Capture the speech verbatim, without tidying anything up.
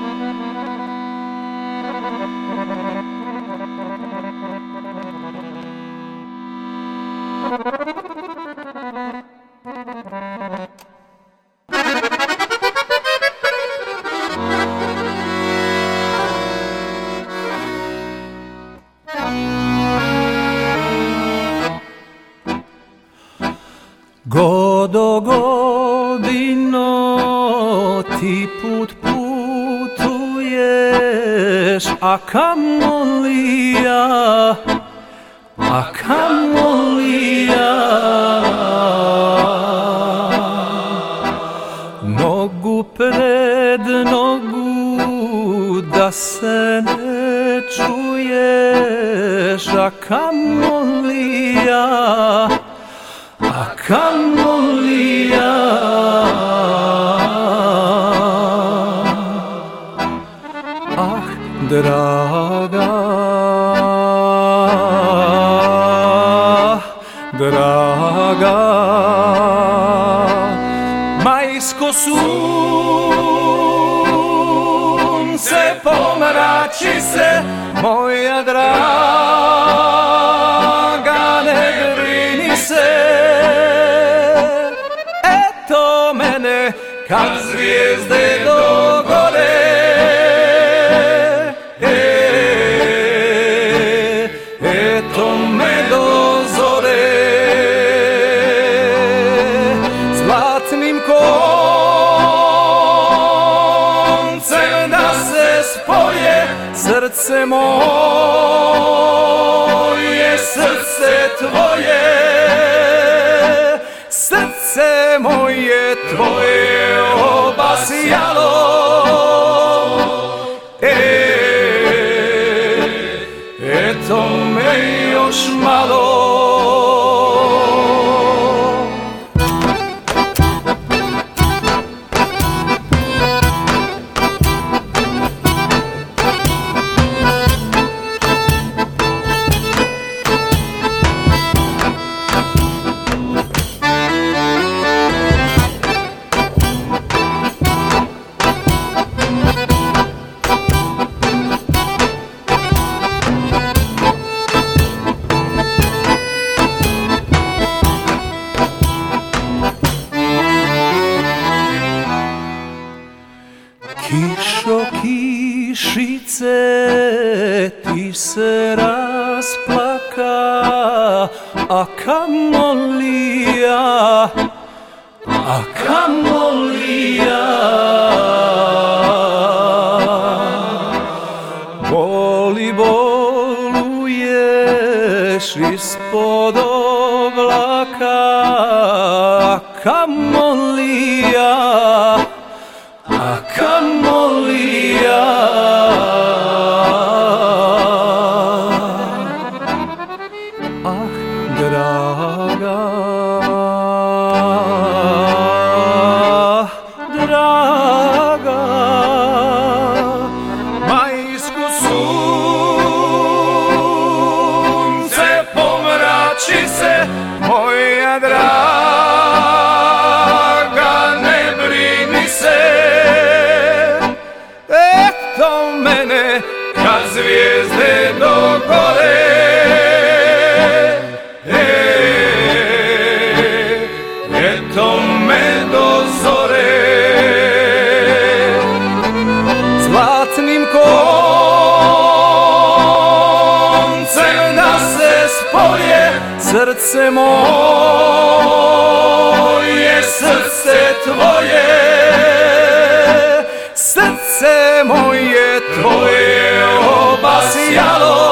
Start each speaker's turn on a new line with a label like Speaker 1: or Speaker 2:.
Speaker 1: Godo godino ti put putuješ, a kamoli ja, a kamoli ja. Nogu pred nogu da se ne čuješ, a kamoli ja, a kamoli ja. Ah, draga, draga, majsko sunce pomrači se, moja draga, ne brini se. Eto mene kad zvijezde dogore, eto me do zore. Zlatnim koncem da se spoje srce moje, srce tvoje, srce moje tvoje obasjalo. E, eto me još malo. Kišo, kišice, ti se rasplaka, a kamoli ja, a kamoli ja. Boli, boluješ ispod oblaka, a kamoli ja, a kamoli ja. Ah, draga, draga, majsko sunce pomrači se, moja draga, ne brini se. Eto mene kad zvijezde dogore, eto me do zore. Zlatnim koncem da se spoje srce moje, srce tvoje, srce moje tvoje obasjalo.